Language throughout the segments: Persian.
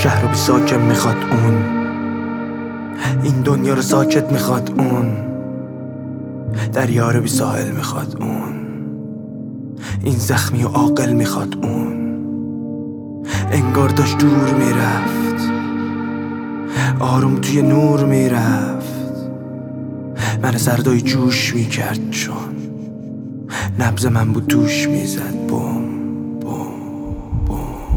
شهر رو بی ساکن میخواد اون، این دنیا رو ساکت میخواد اون، دریا رو بی ساحل میخواد اون، این زخمی و عاقل میخواد اون. انگار داشت دور میرفت، آروم توی نور میرفت، من سردای جوش میکرد چون نبض من بود توش میزد بوم بوم بوم.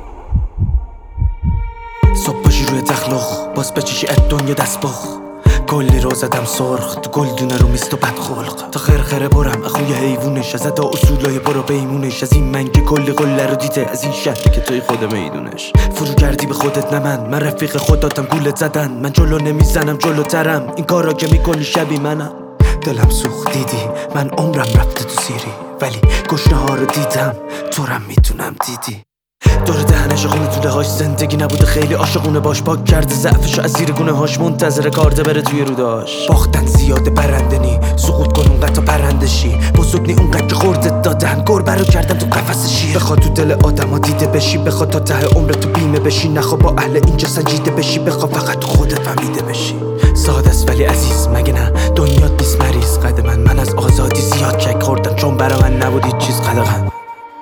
صبح باشی روی تخلق باز بچشی دنیا دست بخ، کلی رو زدم سرخ تو گلدونه رو میست و بدخلق، تا خرخره برم اخوی حیوونش، از ادا اصولای برو بیمونش، از این من که کلی قله رو دیده، از این شهری که توی خود میدونش. فرو کردی به خودت نه من رفیق خوداتم گولت زدن، من جلو نمیزنم جلوترم، این کارا که میکنی شبی منم. دلم سوخت دیدی من عمرم رفته تو سیری، ولی گشنه ها رو دیدم تو رم میتونم دیدی. دور دهنش خونه توده هاش زندگی نبوده خیلی عاشقونه باش، پاک کرده ضعفشو از زیر گونه هاش، منتظر کارده بره توی روداش. باختن زیاده برنده نی، سقوط کن اونقدر تا پرنده شی، بزرگ نی اونقدر که خوردت دادن، گربه رو کردن تو قفس شیر. بخواد تو دل آدم ها دیده بشی، بخواد تا ته عمر تو بیمه بشی، نخواه با اهل اینجا سنجیده بشی، بخواه فقط تو خودت فهمیده بشی. ساده است ولی عزیز مگه نه دنیات بیست مریض، قد من از آزادی زیاد کک خوردم، چون برا من نبود هیچ چیز قدغن.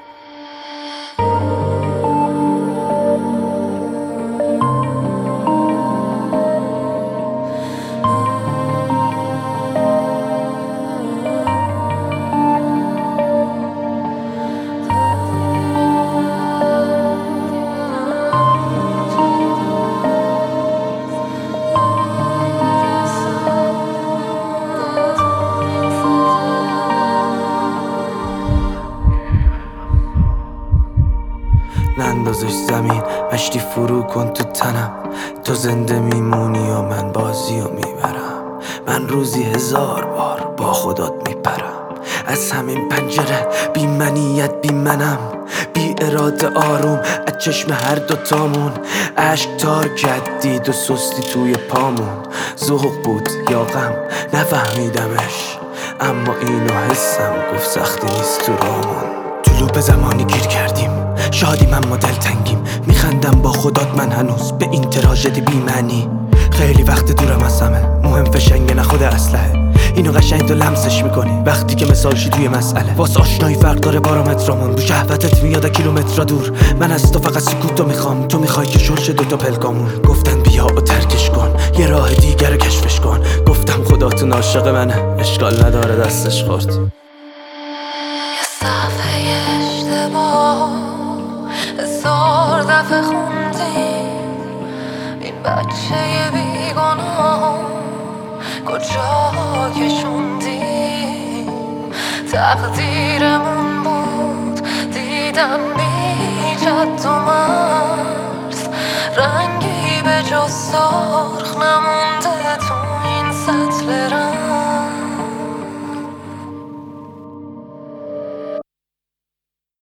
نندازش زمین مشتی فرو کن تو تنم، تو زنده میمونی و من بازی رو میبرم، من روزی 1000 بار با خودت میپرم، از همین پنجره بی منیت بی منم، بی اراده آروم از چشم هر دوتامون، عشق تار کردید و سستی توی پامون، ذوق بود یا غم نفهمیدمش، اما اینو حسم گفت سختی نیست تو رامون. تو لوپ زمانی گیر کردیم، شادیم اما دلتنگیم، میخندم با خودات من هنوز به این تراژدی بی معنی، خیلی وقت دورم از همه، مهم فشنگه نخود اسلحه، اینو قشنگ تو لمسش میکنی وقتی که مثالشی توی مسئله، واس آشنایی فرق داره پارامترامون، رو شهوتت میاد کیلومتر دور، من از تو فقط سکوتو میخوام، تو میخوای که شلش دوتا پلکامون. گفتن بیا و ترکش کن یه راه دیگر رو کشفش کن، گفتم خداتون عاشق منه اشکال نداره دستش خورد. صفحه اشتباه 1000 دفعه خوندیم، این بچه بیگناه کجا کشوندیم، تقدیرمون بود دیدم بی جد و مرز، رنگی به جز سرخ نمون